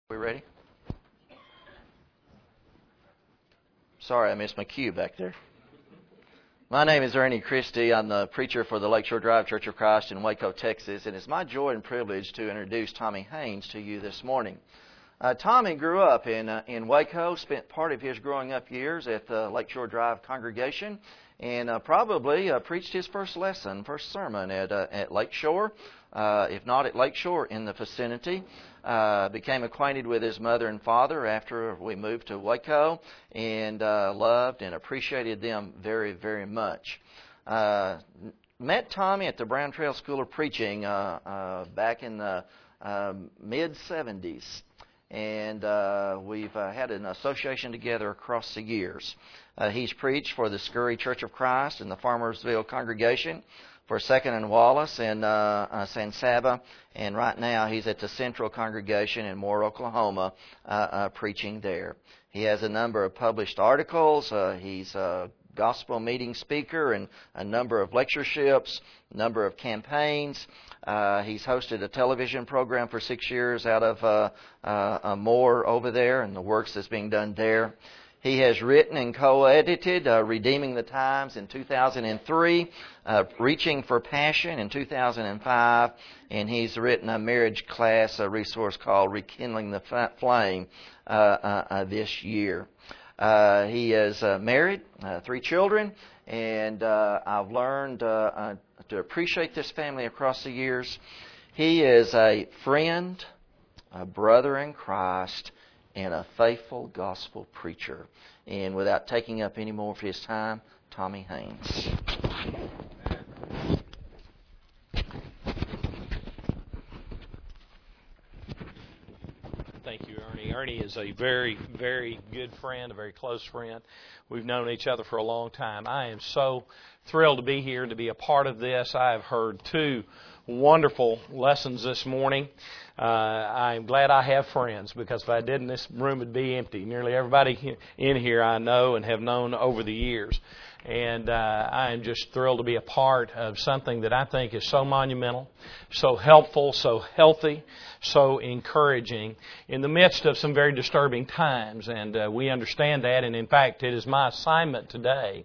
We ready? Sorry, I missed my cue back there. My name is Ernie Christie. I'm the preacher for the Lakeshore Drive Church of Christ in Waco, Texas, and it's my joy and privilege to introduce Tommy Haynes to you this morning. Tommy grew up in Waco, spent part of his growing up years at the Lakeshore Drive congregation, and probably preached his first sermon at Lakeshore, if not at Lakeshore, in the vicinity. Became acquainted with his mother and father after we moved to Waco, and loved and appreciated them very, very much. Met Tommy at the Brown Trail School of Preaching back in the mid-'70s. And we've had an association together across the years. He's preached for the Scurry Church of Christ and the Farmersville congregation, for Second and Wallace and San Saba, and right now he's at the Central Congregation in Moore, Oklahoma, preaching there. He has a number of published articles. He's a gospel meeting speaker and a number of lectureships, a number of campaigns. He's hosted a television program for 6 years out of Moore over there, and the works that's being done there. He has written and co-edited Redeeming the Times in 2003, Reaching for Passion in 2005, and he's written a marriage class resource called Rekindling the Flame this year. He is married, 3 children, and I've learned to appreciate this family across the years. He is a friend, a brother in Christ, and a faithful gospel preacher. And without taking up any more of his time, Tommy Haynes. Thank you, Ernie. Ernie is a very, very good friend, a very close friend. We've known each other for a long time. I am so thrilled to be here and to be a part of this. I have heard 2 wonderful lessons this morning. I'm glad I have friends, because if I didn't, this room would be empty. Nearly everybody in here I know and have known over the years. And I am just thrilled to be a part of something that I think is so monumental, so helpful, so healthy, so encouraging in the midst of some very disturbing times. And we understand that. And in fact, it is my assignment today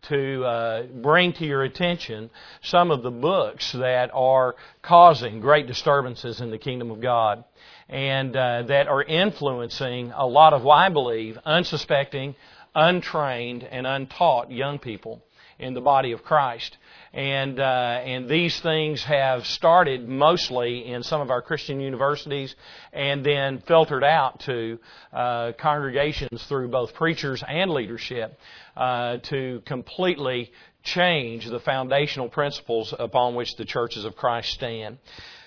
to bring to your attention some of the books that are causing great disturbances in the kingdom of God, and that are influencing a lot of, I believe, unsuspecting, untrained, and untaught young people in the body of Christ. And these things have started mostly in some of our Christian universities and then filtered out to congregations through both preachers and leadership to completely change the foundational principles upon which the churches of Christ stand.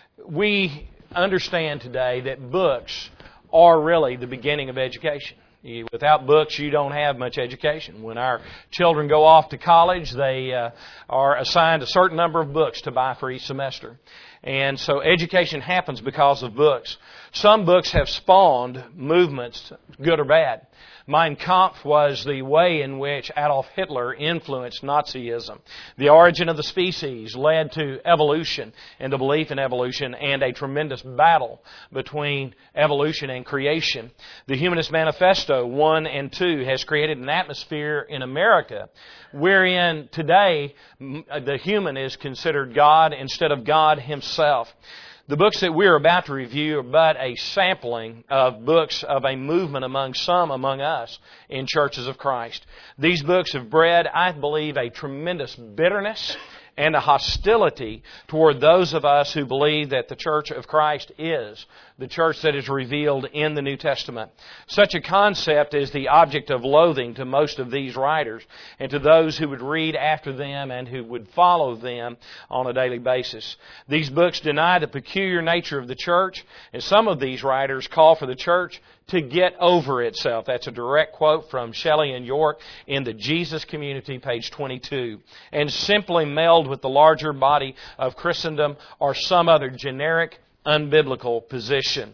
We understand today that books are really the beginning of education. Without books, you don't have much education. When our children go off to college, they are assigned a certain number of books to buy for each semester. And so education happens because of books. Some books have spawned movements, good or bad. Mein Kampf was the way in which Adolf Hitler influenced Nazism. The Origin of the Species led to evolution and the belief in evolution, and a tremendous battle between evolution and creation. The Humanist Manifesto 1 and 2 has created an atmosphere in America wherein today the human is considered God instead of God Himself. The books that we're about to review are but a sampling of books of a movement among us in churches of Christ. These books have bred, I believe, a tremendous bitterness and a hostility toward those of us who believe that the Church of Christ is the church that is revealed in the New Testament. Such a concept is the object of loathing to most of these writers and to those who would read after them and who would follow them on a daily basis. These books deny the peculiar nature of the church, and some of these writers call for the church to get over itself. That's a direct quote from Shelley and York in the Jesus Community, page 22. And simply meld with the larger body of Christendom or some other generic, unbiblical position.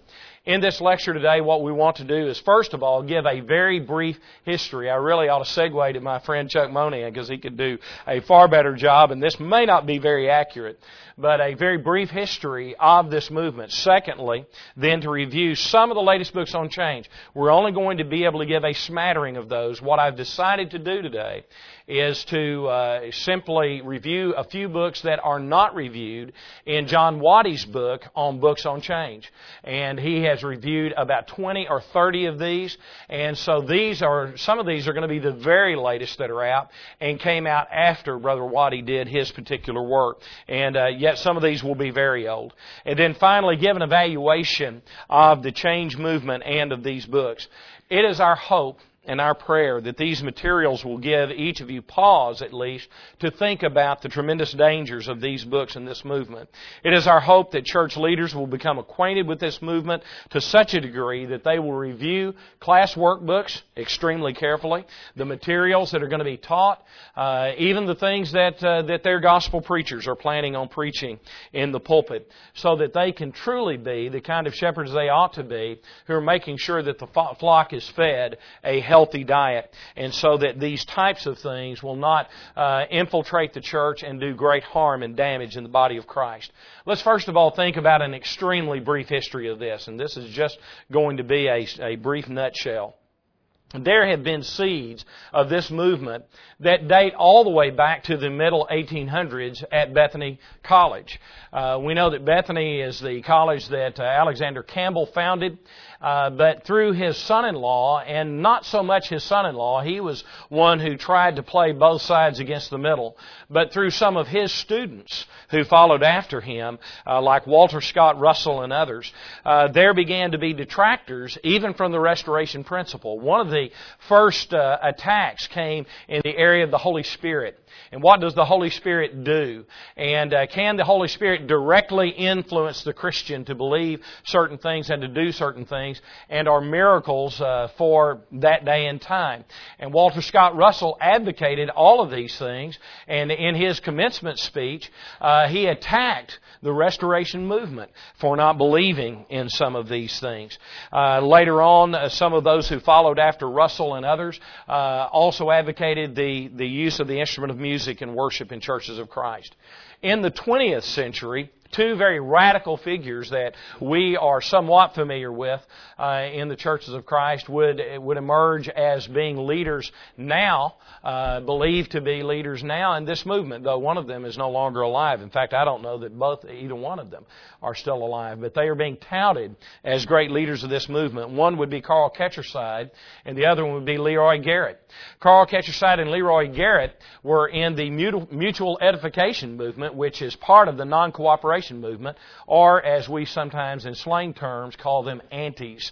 In this lecture today, what we want to do is, first of all, give a very brief history. I really ought to segue to my friend Chuck Monahan because he could do a far better job, and this may not be very accurate, but a very brief history of this movement. Secondly, then to review some of the latest books on change. We're only going to be able to give a smattering of those. What I've decided to do today is to simply review a few books that are not reviewed in John Waddy's book on books on change. And he has reviewed about 20 or 30 of these. And so some of these are going to be the very latest that are out and came out after Brother Waddy did his particular work. And yet some of these will be very old. And then finally, give an evaluation of the change movement and of these books. It is our hope and our prayer that these materials will give each of you pause, at least, to think about the tremendous dangers of these books and this movement. It is our hope that church leaders will become acquainted with this movement to such a degree that they will review class workbooks extremely carefully, the materials that are going to be taught, even the things that their gospel preachers are planning on preaching in the pulpit, so that they can truly be the kind of shepherds they ought to be, who are making sure that the flock is fed a healthy diet, and so that these types of things will not infiltrate the church and do great harm and damage in the body of Christ. Let's first of all think about an extremely brief history of this, and this is just going to be a brief nutshell. There have been seeds of this movement that date all the way back to the middle 1800s at Bethany College. We know that Bethany is the college that Alexander Campbell founded, but through his son-in-law, and not so much his son-in-law, he was one who tried to play both sides against the middle, but through some of his students who followed after him, like Walter Scott Russell and others, there began to be detractors even from the Restoration principle. One of the first attacks came in the area of the Holy Spirit. And what does the Holy Spirit do? And can the Holy Spirit directly influence the Christian to believe certain things and to do certain things? And are miracles for that day and time? And Walter Scott Russell advocated all of these things. And in his commencement speech, he attacked the Restoration movement for not believing in some of these things. Later on, some of those who followed after Russell and others also advocated the use of the instrument of music and worship in churches of Christ. In the 20th century, two very radical figures that we are somewhat familiar with in the churches of Christ would emerge as being leaders now, believed to be leaders now in this movement, though one of them is no longer alive. In fact, I don't know that either one of them are still alive, but they are being touted as great leaders of this movement. One would be Carl Ketcherside, and the other one would be Leroy Garrett. Carl Ketcherside and Leroy Garrett were in the mutual edification movement, which is part of the non-cooperation movement, or as we sometimes in slang terms call them antis,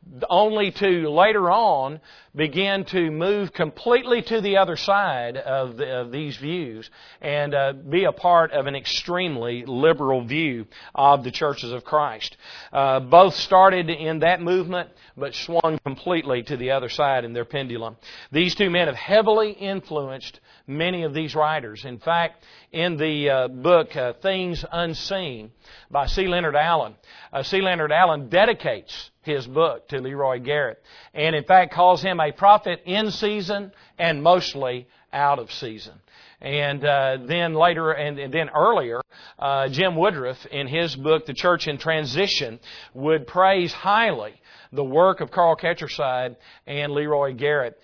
only to later on begin to move completely to the other side of these views and be a part of an extremely liberal view of the churches of Christ. Both started in that movement but swung completely to the other side in their pendulum. These two men have heavily influenced many of these writers. In fact, in the book Things Unseen by C. Leonard Allen, C. Leonard Allen dedicates his book to Leroy Garrett, and in fact calls him a prophet in season and mostly out of season. And then earlier, Jim Woodruff, in his book The Church in Transition, would praise highly the work of Carl Ketcherside and Leroy Garrett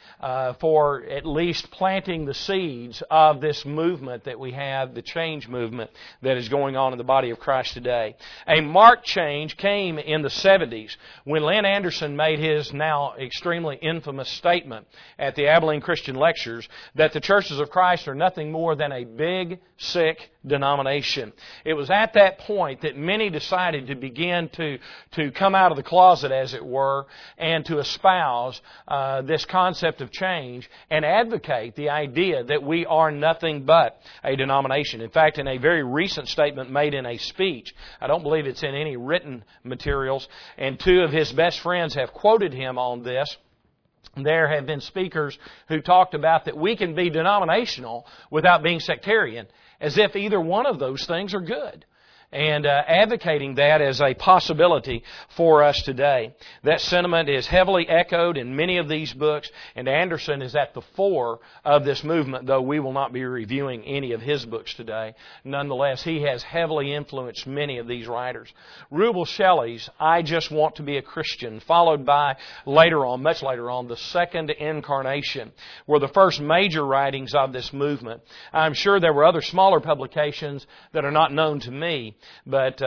for at least planting the seeds of this movement that we have, the change movement that is going on in the body of Christ today. A marked change came in the 70s when Lynn Anderson made his now extremely infamous statement at the Abilene Christian Lectures that the churches of Christ are nothing more than a big, sick denomination. It was at that point that many decided to begin to come out of the closet, as it were, and to espouse this concept of change and advocate the idea that we are nothing but a denomination. In fact, in a very recent statement made in a speech, I don't believe it's in any written materials, and two of his best friends have quoted him on this. There have been speakers who talked about that we can be denominational without being sectarian, as if either one of those things are good. and advocating that as a possibility for us today. That sentiment is heavily echoed in many of these books, and Anderson is at the fore of this movement, though we will not be reviewing any of his books today. Nonetheless, he has heavily influenced many of these writers. Rubel Shelley's I Just Want to Be a Christian, followed by later on, much later on, The Second Incarnation, were the first major writings of this movement. I'm sure there were other smaller publications that are not known to me, but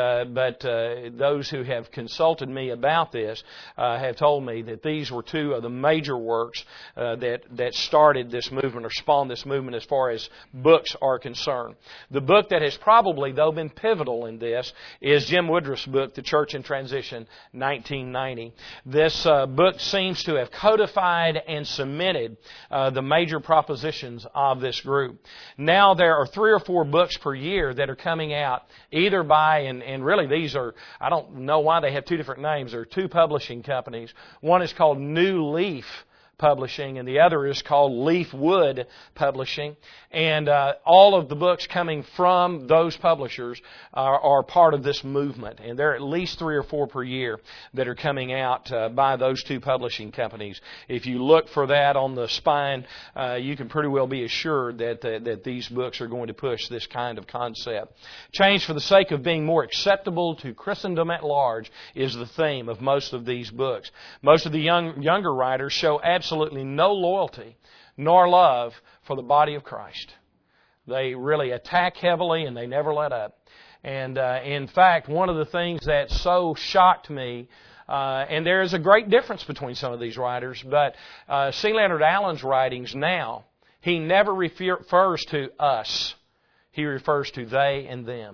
those who have consulted me about this have told me that these were two of the major works that started this movement or spawned this movement as far as books are concerned. The book that has probably, though, been pivotal in this is Jim Woodruff's book, The Church in Transition, 1990. This book seems to have codified and cemented the major propositions of this group. Now there are 3 or 4 books per year that are coming out, either by, and really these are, I don't know why they have 2 different names. There are 2 publishing companies. One is called New Leaf Publishing, and the other is called Leafwood Publishing. And all of the books coming from those publishers are part of this movement. And there are at least 3 or 4 per year that are coming out by those 2 publishing companies. If you look for that on the spine, you can pretty well be assured that these books are going to push this kind of concept. Change for the sake of being more acceptable to Christendom at large is the theme of most of these books. Most of the younger writers show absolutely no loyalty nor love for the body of Christ. They really attack heavily and they never let up. And in fact, one of the things that so shocked me, and there is a great difference between some of these writers, but C. Leonard Allen's writings now, he never refers to us. He refers to they and them.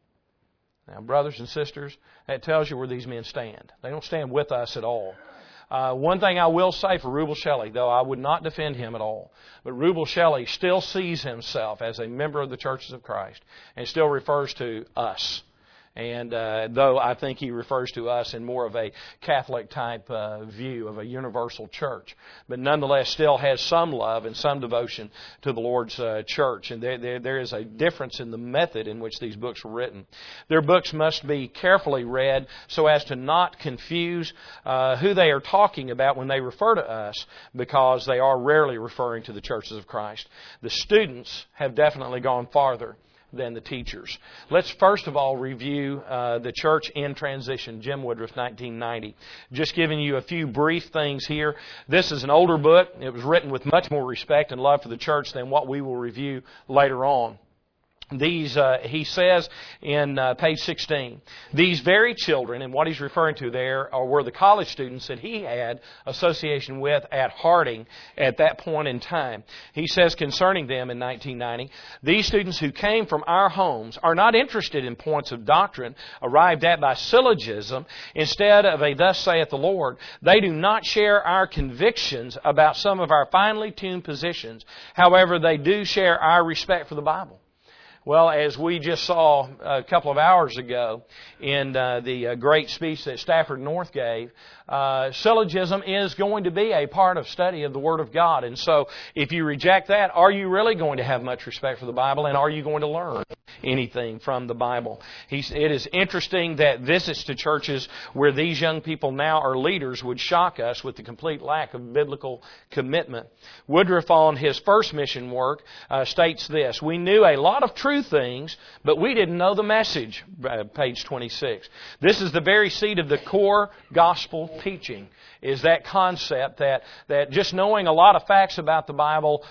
Now, brothers and sisters, that tells you where these men stand. They don't stand with us at all. One thing I will say for Rubel Shelley, though I would not defend him at all, but Rubel Shelley still sees himself as a member of the Churches of Christ and still refers to us. And though I think he refers to us in more of a Catholic type view of a universal church, but nonetheless still has some love and some devotion to the Lord's church. And there is a difference in the method in which these books were written. Their books must be carefully read so as to not confuse who they are talking about when they refer to us, because they are rarely referring to the Churches of Christ. The students have definitely gone farther than the teachers. Let's first of all review The Church in Transition, Jim Woodruff, 1990. Just giving you a few brief things here. This is an older book. It was written with much more respect and love for the church than what we will review later on. These, he says in page 16, these very children, and what he's referring to there were the college students that he had association with at Harding at that point in time. He says concerning them in 1990, these students who came from our homes are not interested in points of doctrine arrived at by syllogism instead of a thus saith the Lord. They do not share our convictions about some of our finely tuned positions. However, they do share our respect for the Bible. Well, as we just saw a couple of hours ago in the great speech that Stafford North gave, syllogism is going to be a part of study of the Word of God. And so if you reject that, are you really going to have much respect for the Bible, and are you going to learn anything from the Bible? It is interesting that visits to churches where these young people now are leaders would shock us with the complete lack of biblical commitment. Woodruff, on his first mission work, states this: we knew a lot of true things, but we didn't know the message. Page 26. This is the very seed of the core gospel teaching, is that concept that just knowing a lot of facts about the Bible,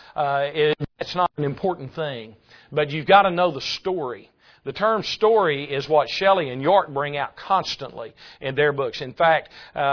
it's not an important thing. But you've got to know the story. The term story is what Shelley and York bring out constantly in their books. In fact,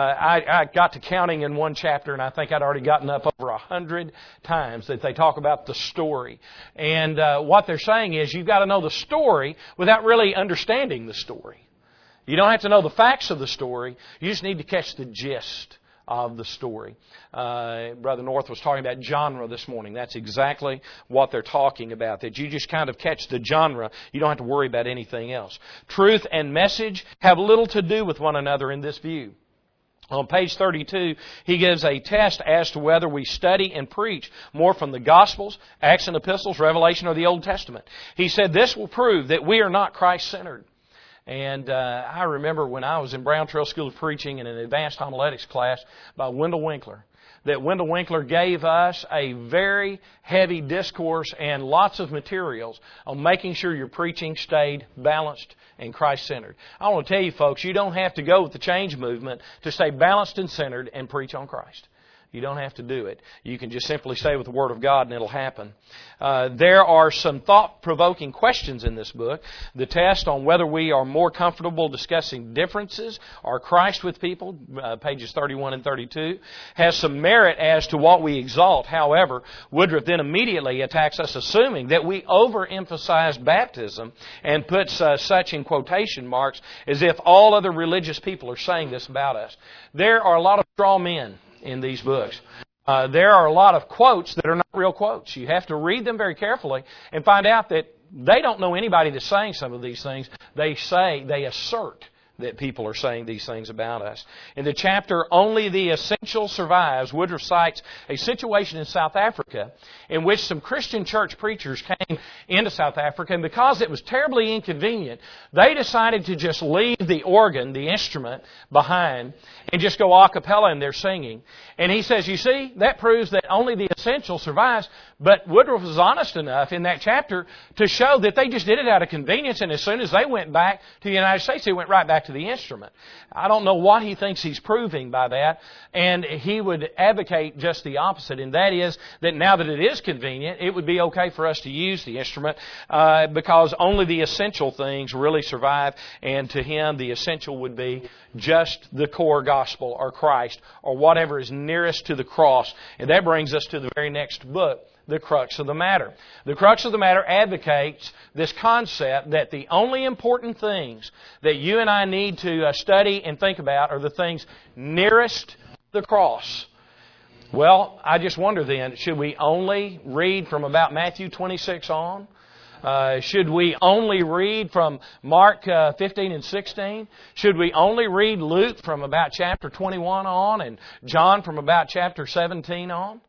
I got to counting in one chapter, and I think I'd already gotten up over 100 times that they talk about the story. And what they're saying is you've got to know the story without really understanding the story. You don't have to know the facts of the story. You just need to catch the gist of the story. Brother North was talking about genre this morning. That's exactly what they're talking about, that you just kind of catch the genre. You don't have to worry about anything else. Truth and message have little to do with one another in this view. On page 32, he gives a test as to whether we study and preach more from the Gospels, Acts and Epistles, Revelation, or the Old Testament. He said this will prove that we are not Christ-centered. And I remember when I was in Brown Trail School of Preaching in an advanced homiletics class by Wendell Winkler, that Wendell Winkler gave us a very heavy discourse and lots of materials on making sure your preaching stayed balanced and Christ-centered. I want to tell you, folks, you don't have to go with the change movement to stay balanced and centered and preach on Christ. You don't have to do it. You can just simply stay with the Word of God and it'll happen. There are some thought-provoking questions in this book. The test on whether we are more comfortable discussing differences or Christ with people, pages 31 and 32, has some merit as to what we exalt. However, Woodruff then immediately attacks us assuming that we overemphasize baptism and puts such in quotation marks as if all other religious people are saying this about us. There are a lot of straw men in these books. There are a lot of quotes that are not real quotes. You have to read them very carefully and find out that they don't know anybody that's saying some of these things. They assert that people are saying these things about us. In the chapter, Only the Essential Survives, Woodruff cites a situation in South Africa in which some Christian church preachers came into South Africa, and because it was terribly inconvenient, they decided to just leave the organ, the instrument, behind and just go a cappella in their singing. And he says, you see, that proves that only the essential survives. But Woodruff was honest enough in that chapter to show that they just did it out of convenience, and as soon as they went back to the United States, they went right back to the instrument. I don't know what he thinks he's proving by that, and he would advocate just the opposite, and that is that now that it is convenient, it would be okay for us to use the instrument because only the essential things really survive, and to him the essential would be just the core gospel or Christ or whatever is nearest to the cross. And that brings us to the very next book, The Crux of the Matter. The Crux of the Matter advocates this concept that the only important things that you and I need to study and think about are the things nearest the cross. Well, I just wonder then, should we only read from about Matthew 26 on? Should we only read from Mark 15 and 16? Should we only read Luke from about chapter 21 on and John from about chapter 17 on?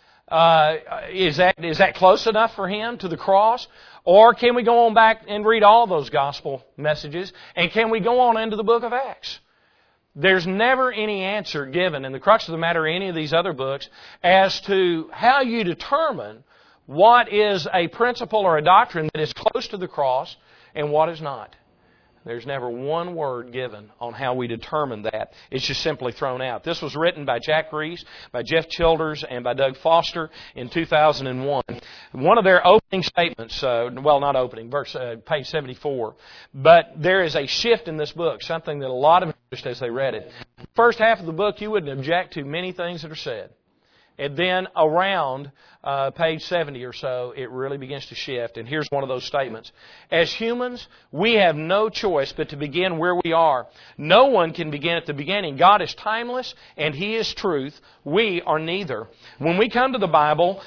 Is that close enough for him to the cross? Or can we go on back and read all those gospel messages? And can we go on into the book of Acts? There's never any answer given in The Crux of the Matter or any of these other books as to how you determine what is a principle or a doctrine that is close to the cross and what is not. There's never one word given on how we determine that. It's just simply thrown out. This was written by Jack Reese, by Jeff Childers, and by Doug Foster in 2001. One of their opening statements, not opening, page 74, but there is a shift in this book, something that a lot of them noticed as they read it. The first half of the book, you wouldn't object to many things that are said. And then around page 70 or so, it really begins to shift. And here's one of those statements. As humans, we have no choice but to begin where we are. No one can begin at the beginning. God is timeless and He is truth. We are neither. When we come to the Bible,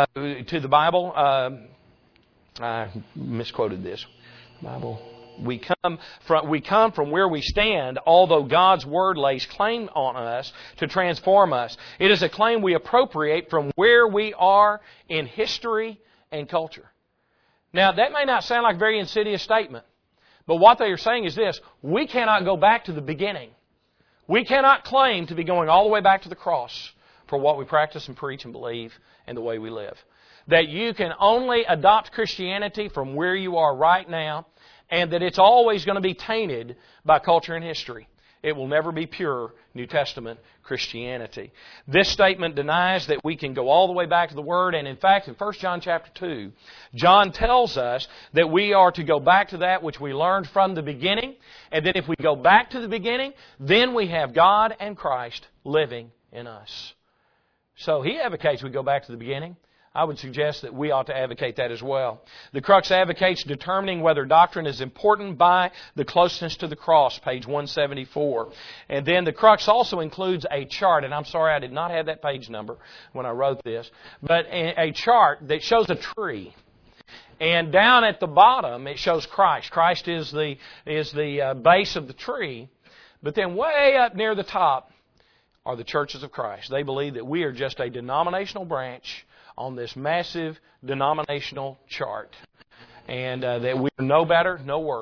I misquoted this. We come from where we stand, although God's Word lays claim on us to transform us. It is a claim we appropriate from where we are in history and culture. Now, that may not sound like a very insidious statement, but what they are saying is this: we cannot go back to the beginning. We cannot claim to be going all the way back to the cross for what we practice and preach and believe and the way we live. That you can only adopt Christianity from where you are right now, and that it's always going to be tainted by culture and history. It will never be pure New Testament Christianity. This statement denies that we can go all the way back to the Word, and in fact, in 1 John chapter 2, John tells us that we are to go back to that which we learned from the beginning, and that if we go back to the beginning, then we have God and Christ living in us. So he advocates we go back to the beginning. I would suggest that we ought to advocate that as well. The Crux advocates determining whether doctrine is important by the closeness to the cross, page 174. And then the Crux also includes a chart, and I'm sorry I did not have that page number when I wrote this, but a chart that shows a tree. And down at the bottom it shows Christ. Christ is the base of the tree. But then way up near the top are the churches of Christ. They believe that we are just a denominational branch on this massive denominational chart. And that we are no better, no worse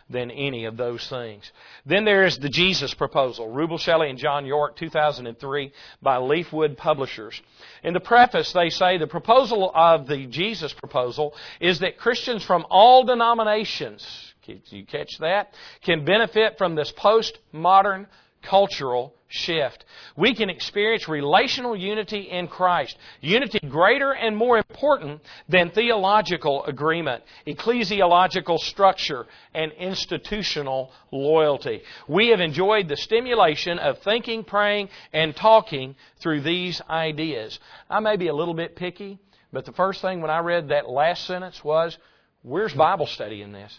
than any of those things. Then there is the Jesus Proposal, Rubel Shelley and John York, 2003, by Leafwood Publishers. In the preface, they say the proposal of the Jesus Proposal is that Christians from all denominations, you catch that, can benefit from this postmodern cultural shift. We can experience relational unity in Christ. Unity greater and more important than theological agreement, ecclesiological structure, and institutional loyalty. We have enjoyed the stimulation of thinking, praying, and talking through these ideas. I may be a little bit picky, but the first thing when I read that last sentence was, where's Bible study in this?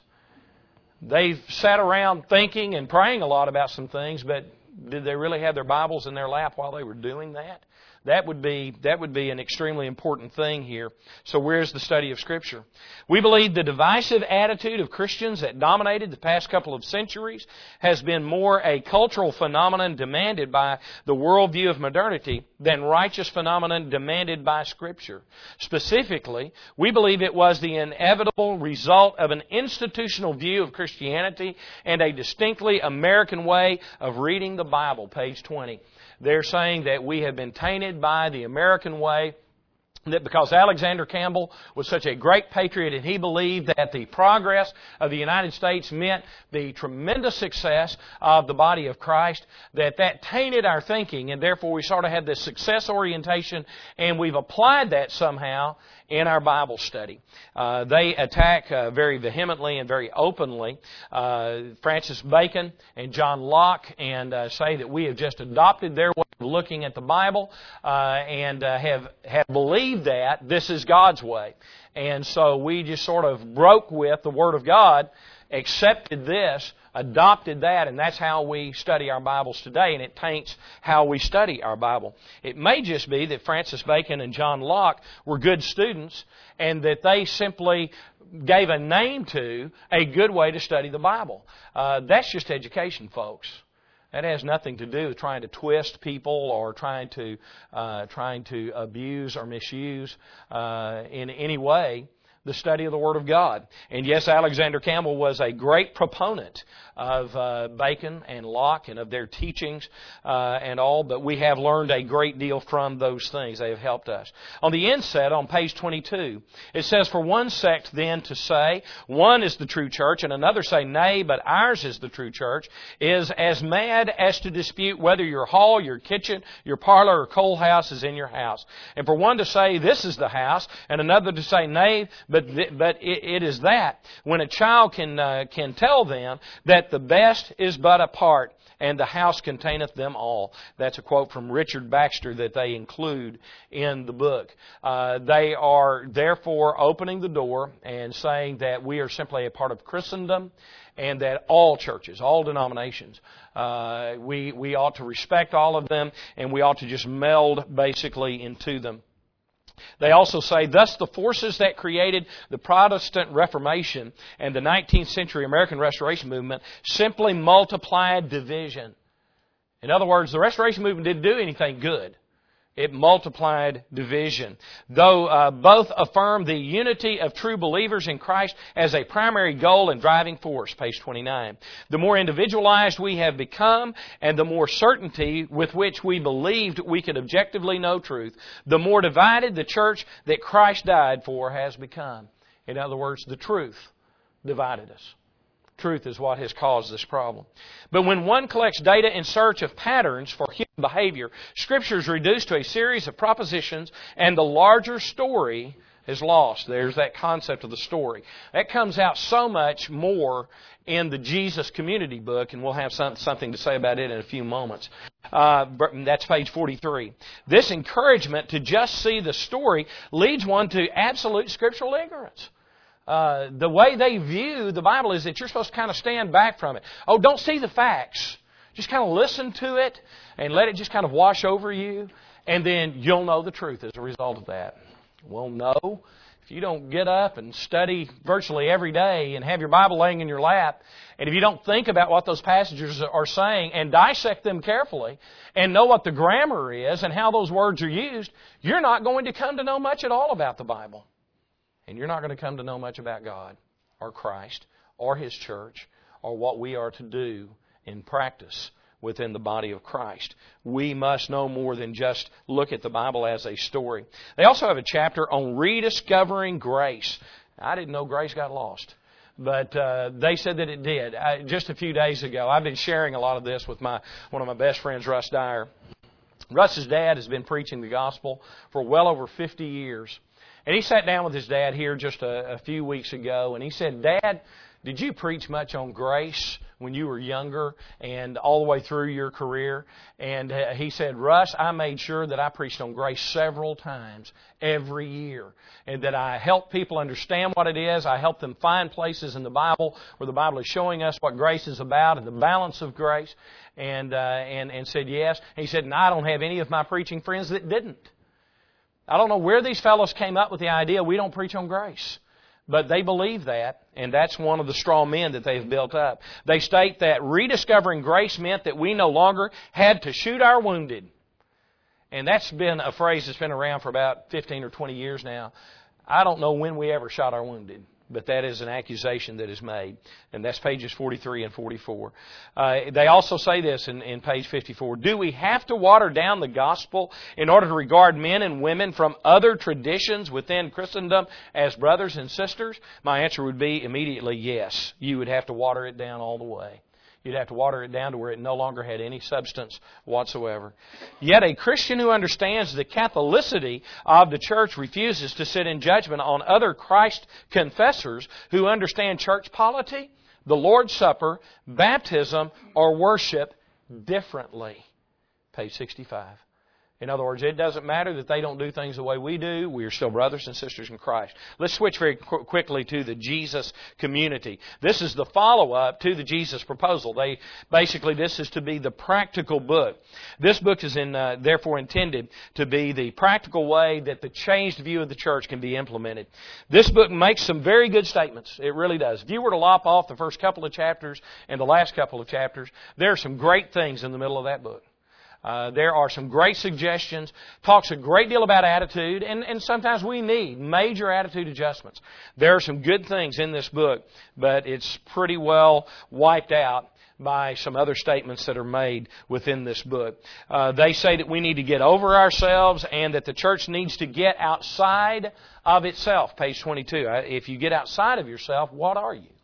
They've sat around thinking and praying a lot about some things, but did they really have their Bibles in their lap while they were doing that? That would be an extremely important thing here. So where's the study of Scripture? We believe the divisive attitude of Christians that dominated the past couple of centuries has been more a cultural phenomenon demanded by the worldview of modernity than righteous phenomenon demanded by Scripture. Specifically, we believe it was the inevitable result of an institutional view of Christianity and a distinctly American way of reading the Bible, page 20. They're saying that we have been tainted by the American way, that because Alexander Campbell was such a great patriot and he believed that the progress of the United States meant the tremendous success of the body of Christ, that tainted our thinking, and therefore we sort of had this success orientation, and we've applied that somehow in our Bible study. They attack very vehemently and very openly Francis Bacon and John Locke, and say that we have just adopted their way of looking at the Bible and have believed that this is God's way. And so we just sort of broke with the Word of God, accepted this, adopted that, and that's how we study our Bibles today, and it taints how we study our Bible. It may just be that Francis Bacon and John Locke were good students, and that they simply gave a name to a good way to study the Bible. That's just education, folks. That has nothing to do with trying to twist people or trying to abuse or misuse in any way the study of the Word of God. And yes, Alexander Campbell was a great proponent of Bacon and Locke and of their teachings and all, but we have learned a great deal from those things. They have helped us. On the inset, on page 22, it says, "For one sect then to say, one is the true church, and another say, nay, but ours is the true church, is as mad as to dispute whether your hall, your kitchen, your parlor, or coal house is in your house. And for one to say, this is the house, and another to say, nay, but it is that, when a child can tell them that the best is but a part, and the house containeth them all." That's a quote from Richard Baxter that they include in the book. They are therefore opening the door and saying that we are simply a part of Christendom, and that all churches, all denominations, we ought to respect all of them, and we ought to just meld basically into them. They also say, thus the forces that created the Protestant Reformation and the 19th century American Restoration Movement simply multiplied division. In other words, the Restoration Movement didn't do anything good. It multiplied division. Though both affirm the unity of true believers in Christ as a primary goal and driving force, page 29. The more individualized we have become, and the more certainty with which we believed we could objectively know truth, the more divided the church that Christ died for has become. In other words, the truth divided us. Truth is what has caused this problem. But when one collects data in search of patterns for human behavior, Scripture is reduced to a series of propositions, and the larger story is lost. There's that concept of the story. That comes out so much more in the Jesus Community book, and we'll have something to say about it in a few moments. That's page 43. This encouragement to just see the story leads one to absolute scriptural ignorance. The way they view the Bible is that you're supposed to kind of stand back from it. Oh, don't see the facts. Just kind of listen to it and let it just kind of wash over you, and then you'll know the truth as a result of that. Well, no. If you don't get up and study virtually every day and have your Bible laying in your lap, and if you don't think about what those passages are saying and dissect them carefully and know what the grammar is and how those words are used, you're not going to come to know much at all about the Bible. And you're not going to come to know much about God or Christ or His church or what we are to do in practice within the body of Christ. We must know more than just look at the Bible as a story. They also have a chapter on rediscovering grace. I didn't know grace got lost, but they said that it did. Just a few days ago, I've been sharing a lot of this with one of my best friends, Russ Dyer. Russ's dad has been preaching the gospel for well over 50 years. And he sat down with his dad here just a few weeks ago, and he said, "Dad, did you preach much on grace when you were younger and all the way through your career?" And he said, "Russ, I made sure that I preached on grace several times every year, and that I helped people understand what it is. I helped them find places in the Bible where the Bible is showing us what grace is about and the balance of grace." And said yes. And he said, "And I don't have any of my preaching friends that didn't." I don't know where these fellows came up with the idea we don't preach on grace. But they believe that, and that's one of the straw men that they've built up. They state that rediscovering grace meant that we no longer had to shoot our wounded. And that's been a phrase that's been around for about 15 or 20 years now. I don't know when we ever shot our wounded, but that is an accusation that is made. And that's pages 43 and 44. They also say this in page 54. Do we have to water down the gospel in order to regard men and women from other traditions within Christendom as brothers and sisters? My answer would be immediately yes. You would have to water it down all the way. You'd have to water it down to where it no longer had any substance whatsoever. Yet a Christian who understands the Catholicity of the church refuses to sit in judgment on other Christ confessors who understand church polity, the Lord's Supper, baptism, or worship differently. Page 65. In other words, it doesn't matter that they don't do things the way we do. We are still brothers and sisters in Christ. Let's switch very quickly to the Jesus community. This is the follow-up to the Jesus proposal. This is to be the practical book. This book is therefore intended to be the practical way that the changed view of the church can be implemented. This book makes some very good statements. It really does. If you were to lop off the first couple of chapters and the last couple of chapters, there are some great things in the middle of that book. There are some great suggestions, talks a great deal about attitude, and sometimes we need major attitude adjustments. There are some good things in this book, but it's pretty well wiped out by some other statements that are made within this book. They say that we need to get over ourselves and that the church needs to get outside of itself. Page 22. If you get outside of yourself, what are you?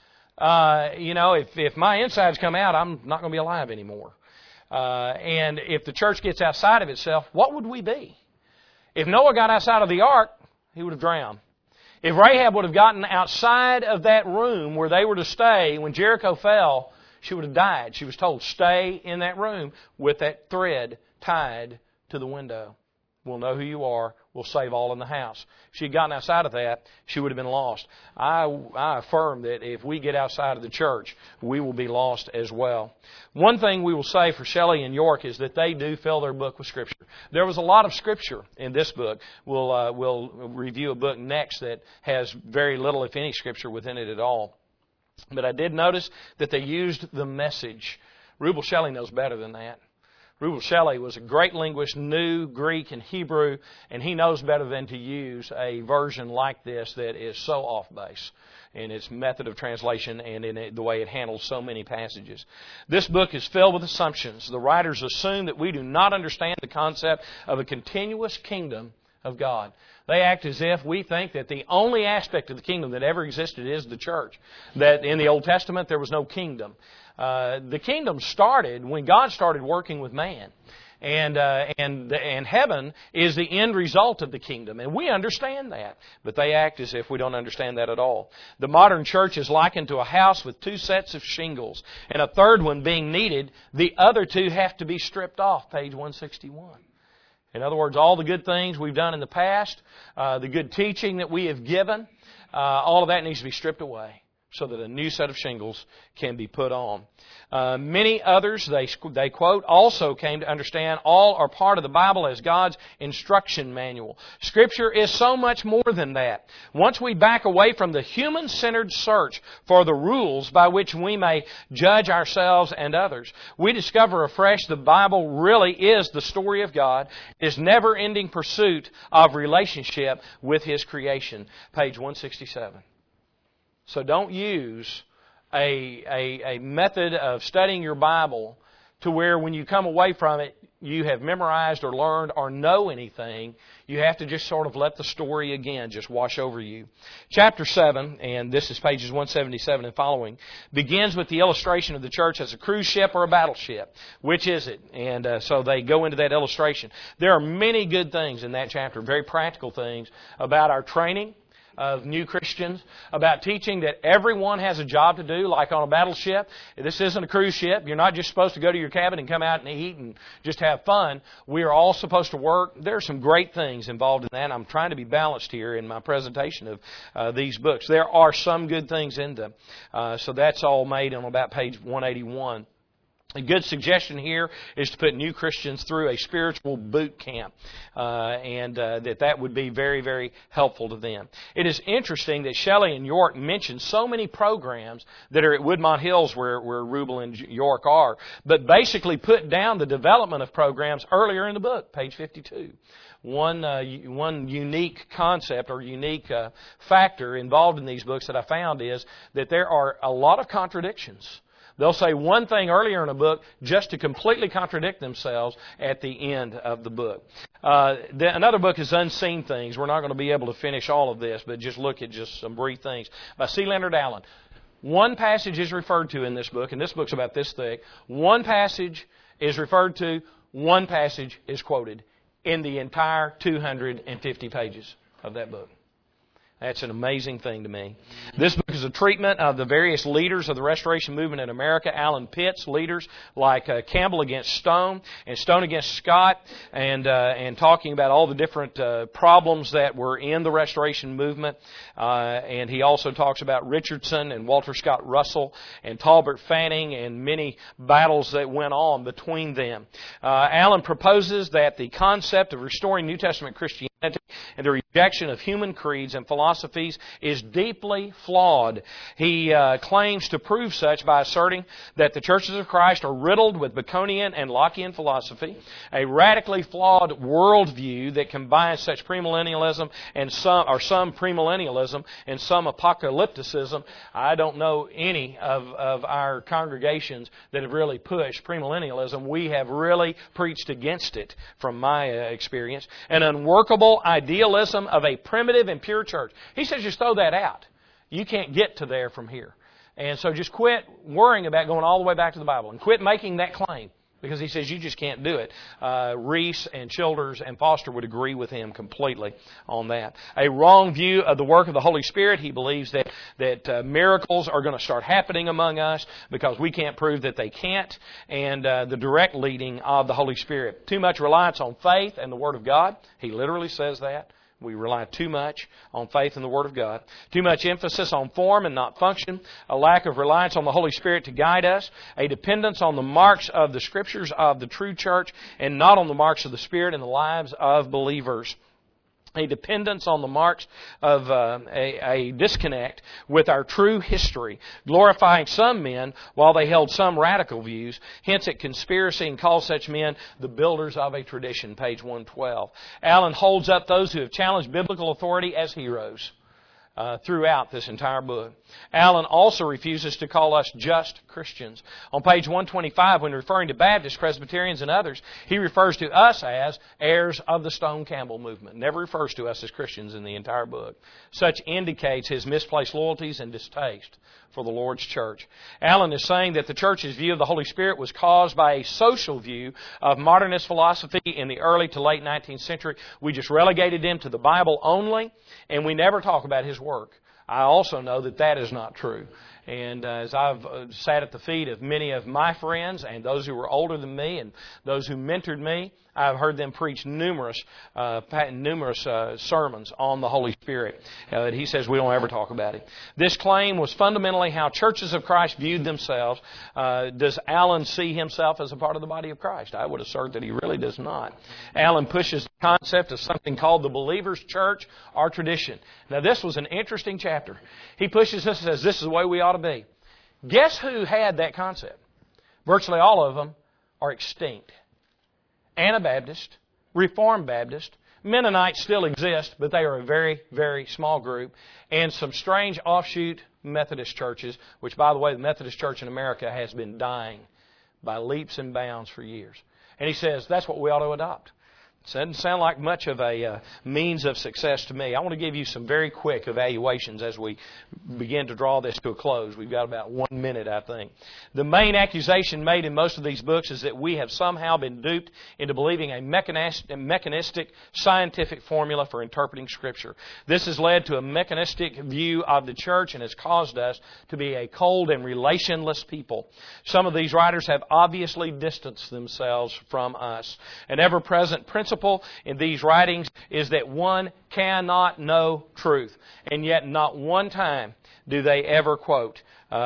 If my insides come out, I'm not going to be alive anymore. And if the church gets outside of itself, what would we be? If Noah got outside of the ark, he would have drowned. If Rahab would have gotten outside of that room where they were to stay when Jericho fell, she would have died. She was told, stay in that room with that thread tied to the window. We'll know who you are. We'll save all in the house. If she had gotten outside of that, she would have been lost. I affirm that if we get outside of the church, we will be lost as well. One thing we will say for Shelley and York is that they do fill their book with Scripture. There was a lot of Scripture in this book. We'll review a book next that has very little, if any, Scripture within it at all. But I did notice that they used the Message. Rubel Shelley knows better than that. Rubel Shelley was a great linguist, knew Greek and Hebrew, and he knows better than to use a version like this that is so off base in its method of translation and in the way it handles so many passages. This book is filled with assumptions. The writers assume that we do not understand the concept of a continuous kingdom of God. They act as if we think that the only aspect of the kingdom that ever existed is the church. That in the Old Testament there was no kingdom. The kingdom started when God started working with man. And heaven is the end result of the kingdom. And we understand that. But they act as if we don't understand that at all. The modern church is likened to a house with two sets of shingles. And a third one being needed. The other two have to be stripped off. Page 161. In other words, all the good things we've done in the past, the good teaching that we have given, all of that needs to be stripped away so that a new set of shingles can be put on. Many others, they quote, also came to understand all are part of the Bible as God's instruction manual. Scripture is so much more than that. Once we back away from the human-centered search for the rules by which we may judge ourselves and others, we discover afresh the Bible really is the story of God, His never-ending pursuit of relationship with His creation. Page 167. So don't use a method of studying your Bible to where when you come away from it, you have memorized or learned or know anything. You have to just sort of let the story again just wash over you. Chapter 7, and this is pages 177 and following, begins with the illustration of the church as a cruise ship or a battleship. Which is it? And so they go into that illustration. There are many good things in that chapter, very practical things about our training of new Christians, about teaching that everyone has a job to do, like on a battleship. This isn't a cruise ship. You're not just supposed to go to your cabin and come out and eat and just have fun. We are all supposed to work. There are some great things involved in that. I'm trying to be balanced here in my presentation of these books. There are some good things in them. So that's all made on about page 181. A good suggestion here is to put new Christians through a spiritual boot camp, and that would be very, very helpful to them. It is interesting that Shelley and York mention so many programs that are at Woodmont Hills where Rubel and York are, but basically put down the development of programs earlier in the book, page 52. One unique concept or unique factor involved in these books that I found is that there are a lot of contradictions. They'll say one thing earlier in a book just to completely contradict themselves at the end of the book. Another book is Unseen Things. We're not going to be able to finish all of this, but just look at just some brief things. By C. Leonard Allen. One passage is referred to in this book, and this book's about this thick. One passage is referred to, one passage is quoted in the entire 250 pages of that book. That's an amazing thing to me. This book is a treatment of the various leaders of the Restoration Movement in America. Alan Pitts, leaders like Campbell against Stone and Stone against Scott, and talking about all the different problems that were in the Restoration Movement. And he also talks about Richardson and Walter Scott Russell and Talbot Fanning and many battles that went on between them. Alan proposes that the concept of restoring New Testament Christianity and the rejection of human creeds and philosophies is deeply flawed. He claims to prove such by asserting that the churches of Christ are riddled with Baconian and Lockean philosophy, a radically flawed worldview that combines such premillennialism and some premillennialism and some apocalypticism. I don't know any of our congregations that have really pushed premillennialism. We have really preached against it from my experience. An unworkable idealism of a primitive and pure church. He says just throw that out. You can't get to there from here. And so just quit worrying about going all the way back to the Bible and quit making that claim, because he says you just can't do it. Reese and Childers and Foster would agree with him completely on that. A wrong view of the work of the Holy Spirit. He believes that miracles are going to start happening among us because we can't prove that they can't. And the direct leading of the Holy Spirit. Too much reliance on faith and the Word of God. He literally says that. We rely too much on faith in the Word of God. Too much emphasis on form and not function. A lack of reliance on the Holy Spirit to guide us. A dependence on the marks of the Scriptures of the true church and not on the marks of the Spirit in the lives of believers. A dependence on the marks of a disconnect with our true history, glorifying some men while they held some radical views, hints at conspiracy and calls such men the builders of a tradition, page 112. Allen holds up those who have challenged biblical authority as heroes throughout this entire book. Allen also refuses to call us just Christians. On page 125, when referring to Baptists, Presbyterians, and others, he refers to us as heirs of the Stone Campbell movement. Never refers to us as Christians in the entire book. Such indicates his misplaced loyalties and distaste for the Lord's church. Allen is saying that the church's view of the Holy Spirit was caused by a social view of modernist philosophy in the early to late 19th century. We just relegated him to the Bible only, and we never talk about his work. I also know that that is not true. And as I've sat at the feet of many of my friends and those who were older than me and those who mentored me, I've heard them preach numerous sermons on the Holy Spirit. He says we don't ever talk about it. This claim was fundamentally how churches of Christ viewed themselves. Does Allen see himself as a part of the body of Christ? I would assert that he really does not. Allen pushes the concept of something called the believer's church or tradition. Now this was an interesting chapter. He pushes this and says this is the way we ought to be. Guess who had that concept? Virtually all of them are extinct. Anabaptist, Reformed Baptist, Mennonites still exist, but they are a very, very small group, and some strange offshoot Methodist churches, which, by the way, the Methodist Church in America has been dying by leaps and bounds for years. And he says that's what we ought to adopt. It doesn't sound like much of a means of success to me. I want to give you some very quick evaluations as we begin to draw this to a close. We've got about 1 minute, I think. The main accusation made in most of these books is that we have somehow been duped into believing a mechanistic scientific formula for interpreting Scripture. This has led to a mechanistic view of the church and has caused us to be a cold and relationless people. Some of these writers have obviously distanced themselves from us. An ever-present principle in these writings is that one cannot know truth, and yet not one time do they ever quote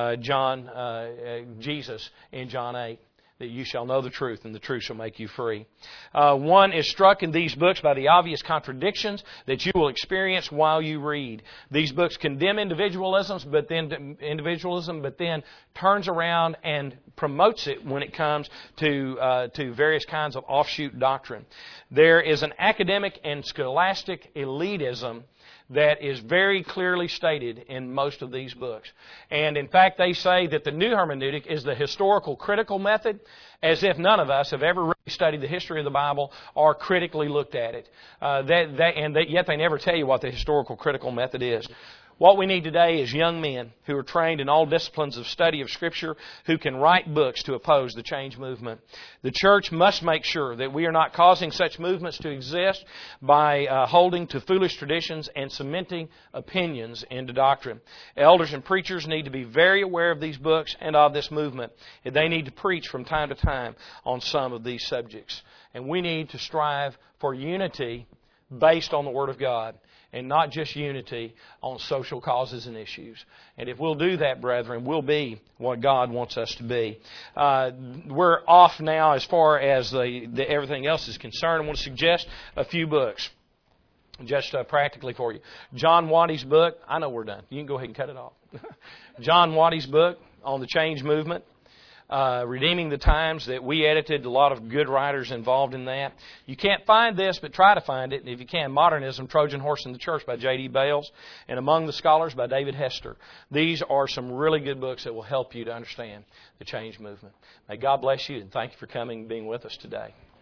Jesus in John 8, that you shall know the truth, and the truth shall make you free. One is struck in these books by the obvious contradictions that you will experience while you read. These books condemn individualism, but then turns around and promotes it when it comes to various kinds of offshoot doctrine. There is an academic and scholastic elitism that is very clearly stated in most of these books. And in fact, they say that the new hermeneutic is the historical critical method, as if none of us have ever really studied the history of the Bible or critically looked at it. Yet they never tell you what the historical critical method is. What we need today is young men who are trained in all disciplines of study of Scripture, who can write books to oppose the change movement. The church must make sure that we are not causing such movements to exist by holding to foolish traditions and cementing opinions into doctrine. Elders and preachers need to be very aware of these books and of this movement. And they need to preach from time to time on some of these subjects. And we need to strive for unity based on the Word of God, and not just unity on social causes and issues. And if we'll do that, brethren, we'll be what God wants us to be. We're off now as far as everything else is concerned. I want to suggest a few books, just practically for you. John Watty's book. I know we're done. You can go ahead and cut it off. John Watty's book on the change movement. Redeeming the Times, that we edited, a lot of good writers involved in that. You can't find this, but try to find it. And if you can, Modernism, Trojan Horse in the Church by J.D. Bales, and Among the Scholars by David Hester. These are some really good books that will help you to understand the change movement. May God bless you, and thank you for coming and being with us today.